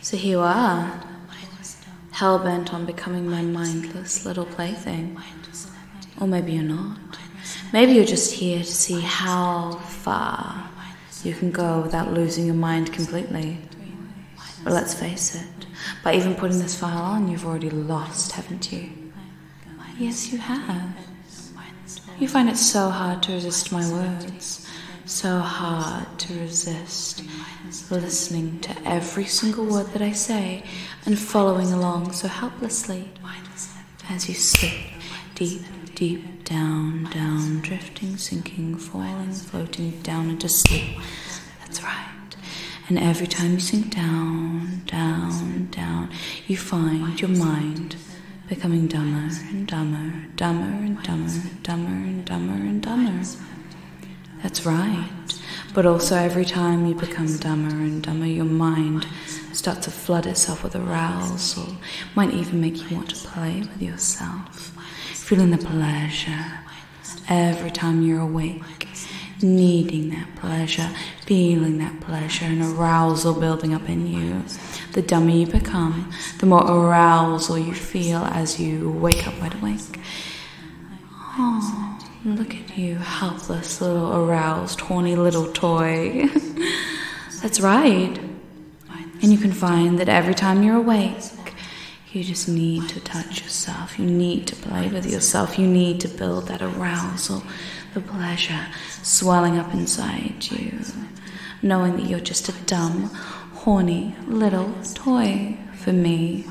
So here you are, hell-bent on becoming my mindless little plaything. Or maybe you're not. Maybe you're just here to see how far you can go without losing your mind completely. But let's face it, by even putting this file on, you've already lost, haven't you? Yes, you have. You find it so hard to resist my words, so hard to resist listening to every single word that I say and following along so helplessly as you slip deep, deep down, down, drifting, sinking, falling, floating down into sleep. That's right. And every time you sink down, down, down, you find your mind becoming dumber and dumber, dumber and dumber, dumber and dumber and dumber. That's right. But also every time you become dumber and dumber, your mind starts to flood itself with arousal, might even make you want to play with yourself, feeling the pleasure every time you're awake, needing that pleasure, feeling that pleasure and arousal building up in you. The dumber you become, the more arousal you feel as you wake up wide awake. Oh, look at you, helpless little aroused, horny little toy. That's right. And you can find that every time you're awake, you just need to touch yourself. You need to play with yourself. You need to build that arousal, the pleasure swelling up inside you, knowing that you're just a dumb, horny little toy for me.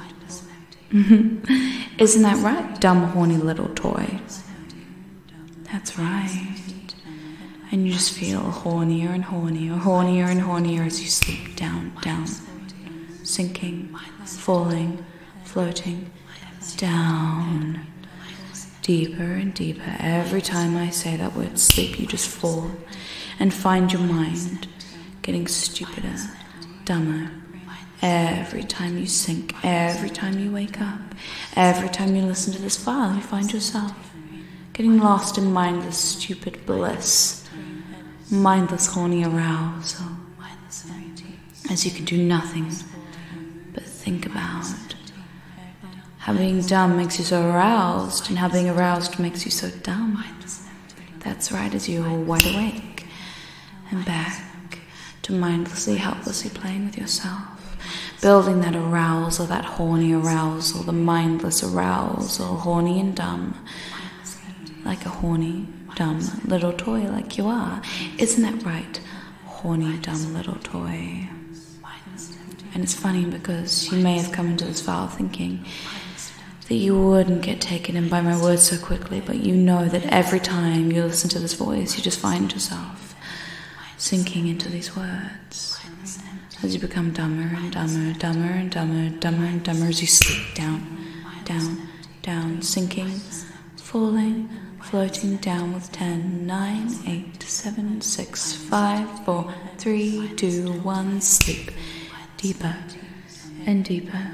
Isn't that right, dumb, horny little toy? That's right. And you just feel hornier and hornier, hornier and hornier as you sleep down, down, sinking, falling, floating, down, deeper and deeper. Every time I say that word sleep, you just fall and find your mind getting stupider, dumber. Every time you sink, every time you wake up, every time you listen to this file, you find yourself getting lost in mindless, stupid bliss, mindless, horny arousal, as you can do nothing but think about how being dumb makes you so aroused, and how being aroused makes you so dumb. That's right, as you're wide awake and back to mindlessly, helplessly playing with yourself, building that arousal, that horny arousal, the mindless arousal, horny and dumb, like a horny, dumb little toy like you are. Isn't that right, horny, dumb little toy? And it's funny because you may have come into this file thinking that you wouldn't get taken in by my words so quickly, but you know that every time you listen to this voice, you just find yourself sinking into these words as you become dumber and dumber, dumber and dumber, dumber and dumber as you sleep down, down, down, sinking, falling, floating down with 10, 9, 8, 7, 6, 5, 4, 3, 2, 1, sleep. Deeper and deeper,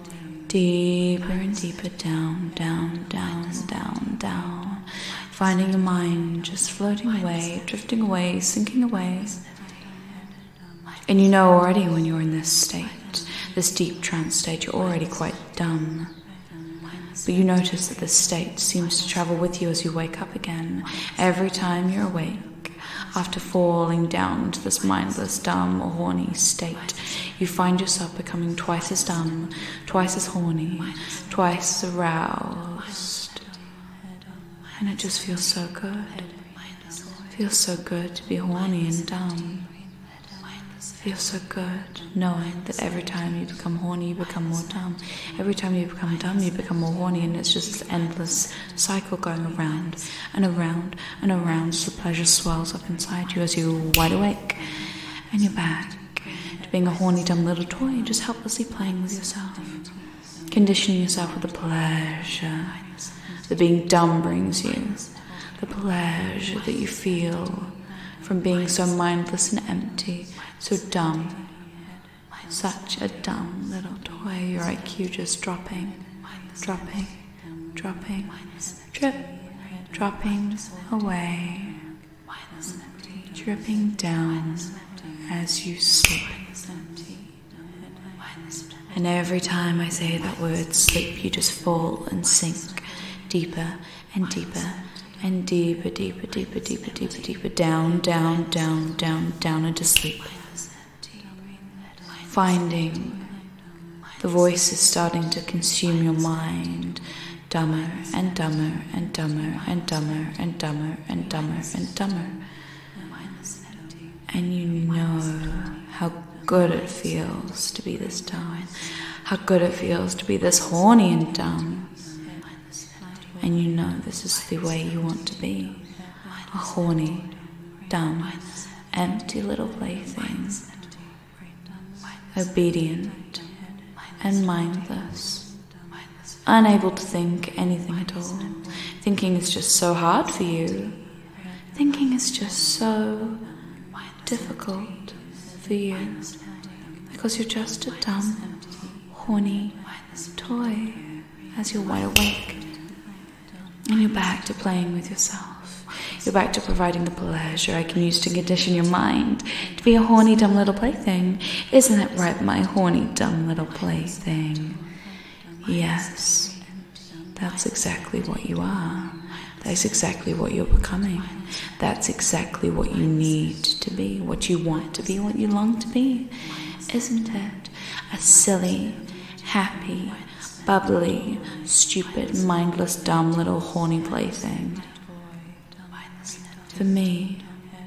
deeper and deeper down, down, down, down, down. Finding your mind just floating away, drifting away, sinking away. And you know already when you're in this state, this deep trance state, you're already quite dumb. But you notice that this state seems to travel with you as you wake up again. Every time you're awake, after falling down into this mindless, dumb, or horny state, you find yourself becoming twice as dumb, twice as horny, twice as aroused. And it just feels so good. It feels so good to be horny and dumb. It feels so good knowing that every time you become horny, you become more dumb. Every time you become dumb, you become more horny, and it's just this endless cycle going around and around and around as the pleasure swells up inside you as you're wide awake and you're back to being a horny, dumb little toy, just helplessly playing with yourself, conditioning yourself with the pleasure that being dumb brings you, the pleasure that you feel from being so mindless and empty, so dumb, such a dumb little toy, your IQ just dropping, dropping, dropping, drip, dropping away, dripping down as you sleep. And every time I say that word sleep, you just fall and sink deeper and deeper and deeper, deeper, deeper, deeper, deeper, deeper, down, down, down, down, down into sleep. Finding the voices starting to consume your mind, dumber and dumber and dumber and dumber and dumber and dumber and dumber. And you know how good it feels to be this dumb, how good it feels to be this horny and dumb. And you know this is the way you want to be, a horny, dumb, empty little plaything, obedient and mindless, unable to think anything at all. Thinking is just so hard for you. Thinking is just so difficult for you because you're just a dumb, horny toy as you're wide awake. And you're back to playing with yourself. You're back to providing the pleasure I can use to condition your mind to be a horny, dumb little plaything. Isn't it right, my horny, dumb little plaything? Yes, that's exactly what you are. That's exactly what you're becoming. That's exactly what you need to be, what you want to be, what you long to be. Isn't it? A silly, happy, bubbly, stupid, mindless, dumb little horny plaything. For me,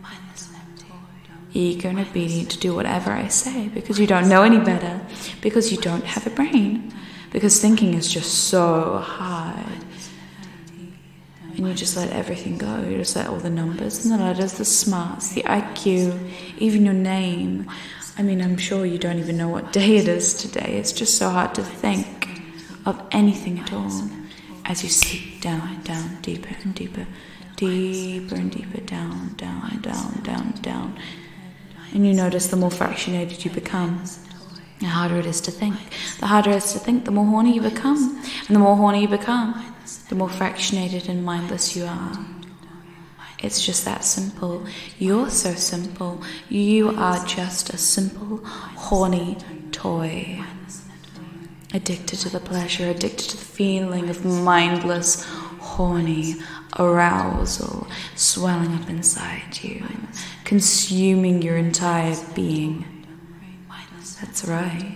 eager and obedient to do whatever I say because you don't know any better, because you don't have a brain, because thinking is just so hard. And you just let everything go. You just let all the numbers and the letters, the smarts, the IQ, even your name. I mean, I'm sure you don't even know what day it is today. It's just so hard to think of anything at all as you sleep down, down, deeper and deeper, deeper and deeper, down, down, down, down, down. And you notice the more fractionated you become, the harder it is to think. The harder it is to think, the more horny you become. And the more horny you become, the more fractionated and mindless you are. It's just that simple. You're so simple. You are just a simple, horny toy. Addicted to the pleasure, addicted to the feeling of mindless, horny arousal swelling up inside you, consuming your entire being. That's right.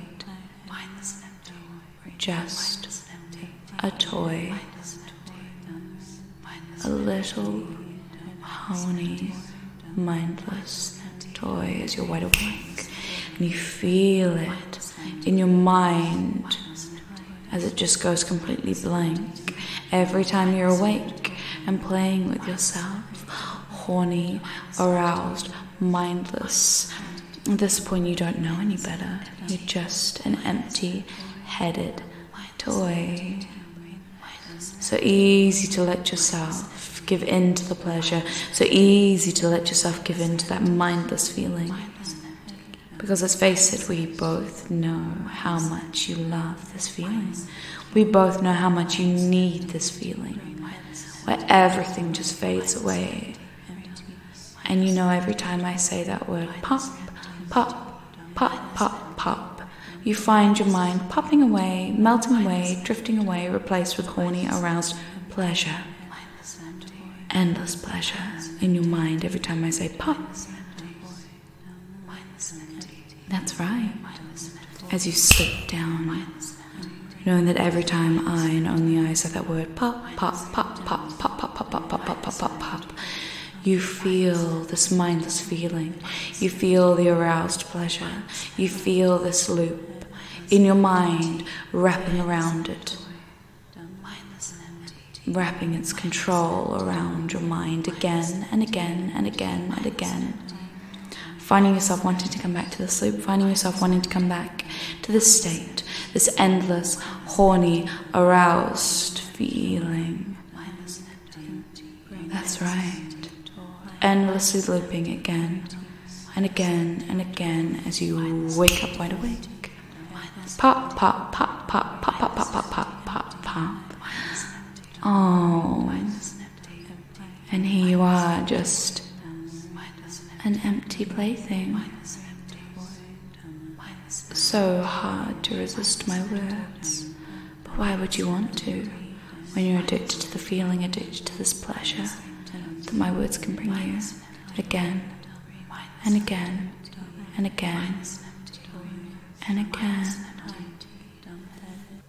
Just a toy. A little, horny, mindless toy as you're wide awake. And you feel it in your mind as it just goes completely blank. Every time you're awake and playing with yourself, horny, aroused, mindless. At this point you don't know any better. You're just an empty-headed toy. So easy to let yourself give in to the pleasure. So easy to let yourself give in to that mindless feeling. Because let's face it, we both know how much you love this feeling. We both know how much you need this feeling, where everything just fades away. And you know every time I say that word, pop, pop, pop, pop, pop, you find your mind popping away, melting away, drifting away, replaced with horny, aroused pleasure. Endless pleasure in your mind every time I say pop. That's right. As you slip down, knowing that every time I and only I say that word pop, pop, pop, pop, pop, pop, pop, pop, pop, pop, pop, pop, pop, you feel this mindless feeling. You feel the aroused pleasure. You feel this loop in your mind wrapping around it, wrapping its control around your mind again and again and again and again. Finding yourself wanting to come back to the sleep, finding yourself wanting to come back to this state, this endless, horny, aroused feeling. That's right. Endlessly looping again and again and again as you wake up wide awake. Pop, pop, pop, pop, pop, pop, pop, pop, pop, pop, pop. Oh, and here you are, just an empty plaything, so hard to resist my words. But why would you want to, when you're addicted to the feeling, addicted to this pleasure that my words can bring you again and again and again and again?